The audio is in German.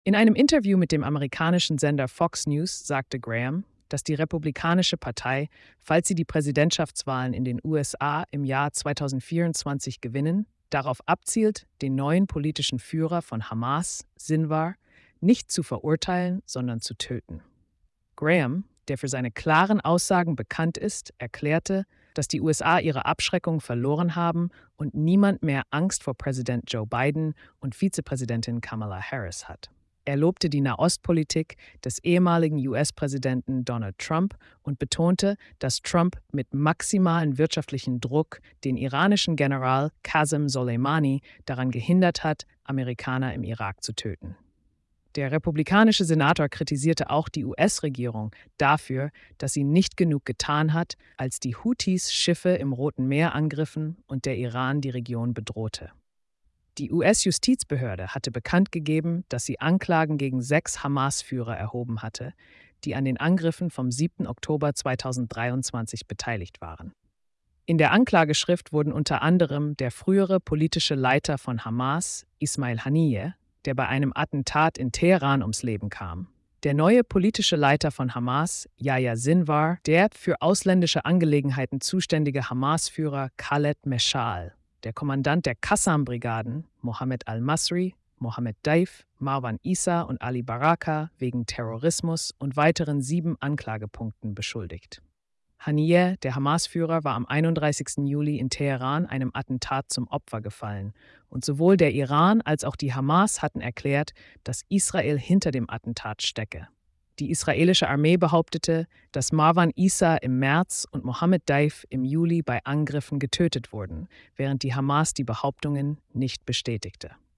In einem Interview mit dem amerikanischen Sender Fox News sagte Graham, dass die Republikanische Partei, falls sie die Präsidentschaftswahlen in den USA im Jahr 2024 gewinnen, darauf abzielt, den neuen politischen Führer von Hamas, Sinwar, nicht zu verurteilen, sondern zu töten. Graham, der für seine klaren Aussagen bekannt ist, erklärte, dass die USA ihre Abschreckung verloren haben und niemand mehr Angst vor Präsident Joe Biden und Vizepräsidentin Kamala Harris hat. Er lobte die Nahostpolitik des ehemaligen US-Präsidenten Donald Trump und betonte, dass Trump mit maximalen wirtschaftlichen Druck den iranischen General Qasem Soleimani daran gehindert hat, Amerikaner im Irak zu töten. Der republikanische Senator kritisierte auch die US-Regierung dafür, dass sie nicht genug getan hat, als die Houthis Schiffe im Roten Meer angriffen und der Iran die Region bedrohte. Die US-Justizbehörde hatte bekannt gegeben, dass sie Anklagen gegen 6 Hamas-Führer erhoben hatte, die an den Angriffen vom 7. Oktober 2023 beteiligt waren. In der Anklageschrift wurden unter anderem der frühere politische Leiter von Hamas, Ismail Haniyeh, der bei einem Attentat in Teheran ums Leben kam, der neue politische Leiter von Hamas, Yahya Sinwar, der für ausländische Angelegenheiten zuständige Hamas-Führer Khaled Meshal, der Kommandant der Qassam-Brigaden, Mohammed al-Masri, Mohammed Daif, Marwan Issa und Ali Baraka wegen Terrorismus und weiteren 7 Anklagepunkten beschuldigt. Haniyeh, der Hamas-Führer, war am 31. Juli in Teheran einem Attentat zum Opfer gefallen und sowohl der Iran als auch die Hamas hatten erklärt, dass Israel hinter dem Attentat stecke. Die israelische Armee behauptete, dass Marwan Issa im März und Mohammed Daif im Juli bei Angriffen getötet wurden, während die Hamas die Behauptungen nicht bestätigte.